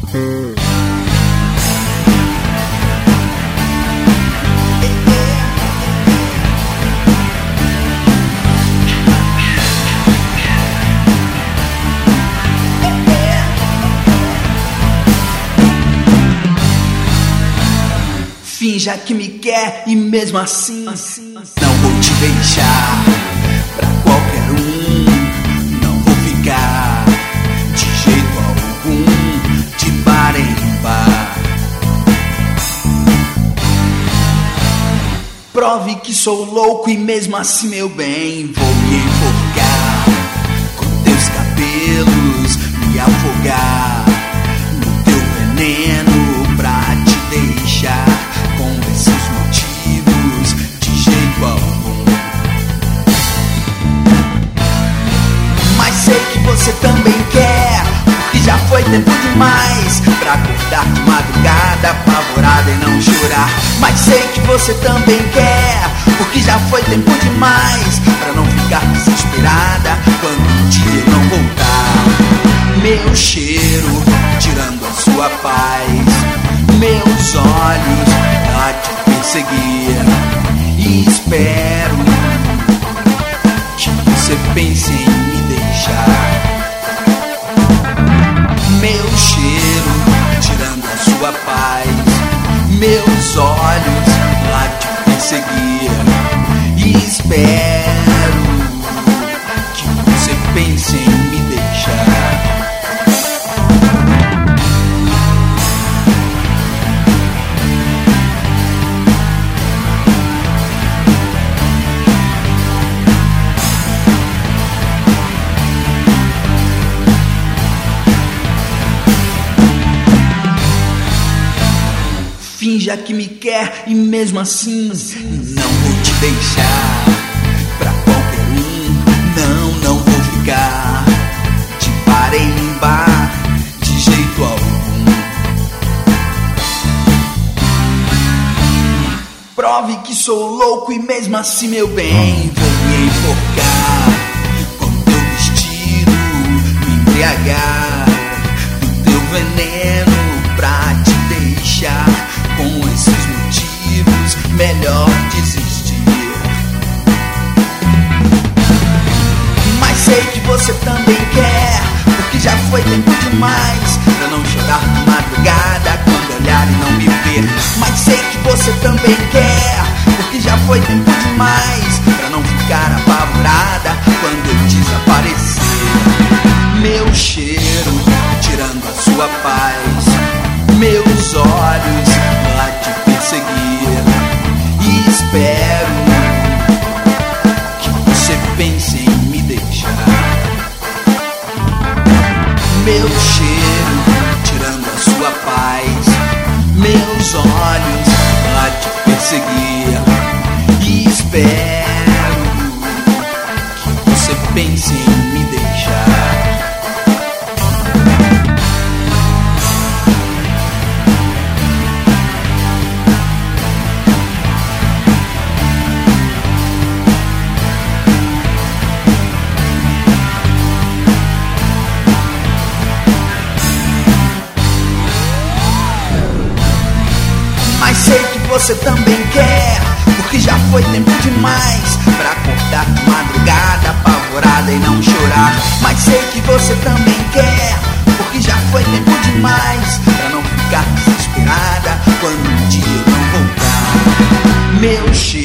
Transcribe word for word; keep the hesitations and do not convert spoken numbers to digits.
Finja que me quer e mesmo assim, assim não vou te deixar pra qualquer um. Não vou ficar de jeito algum de bar em bar. Prove que sou louco e mesmo assim, meu bem, vou me enforcar com teus cabelos, me afogar no teu veneno pra te deixar com esses motivos de jeito algum. Mas sei que você também quer, porque já foi tempo demais pra acordar de madrugada apavorada e não chorar. Mas sei que você também quer, porque já foi tempo demais pra não ficar desesperada quando um dia não voltar. Meu cheiro tirando a sua paz, meus olhos a te perseguir, e espero que você pense em me deixar. Meu cheiro tirando a sua paz, meus olhos a te perseguir, e espero que você pense em me deixar. Finja que me quer e mesmo assim não vou te deixar pra qualquer um. Não, não vou ficar de bar em bar de jeito algum. Prove que sou louco e mesmo assim, meu bem, vou me enforcar com teu vestido, me embriagar do teu veneno pra te deixar com esses motivos, melhor desistir. Mas sei que você também quer, porque já foi tempo demais pra não chorar de madrugada quando olhar e não me ver. Mas sei que você também quer, porque já foi tempo demais pra não ficar apavorada quando eu desaparecer. Meu cheiro tirando a sua paz, meus olhos a te perseguir, e espero que você pense em me deixar. Meu cheiro tirando a sua paz, meus olhos a te perseguir, e espero que você pense em me deixar. Você também quer, porque já foi tempo demais pra acordar de madrugada apavorada e não chorar. Mas sei que você também quer, porque já foi tempo demais pra não ficar desesperada quando um dia eu não voltar. Meu cheiro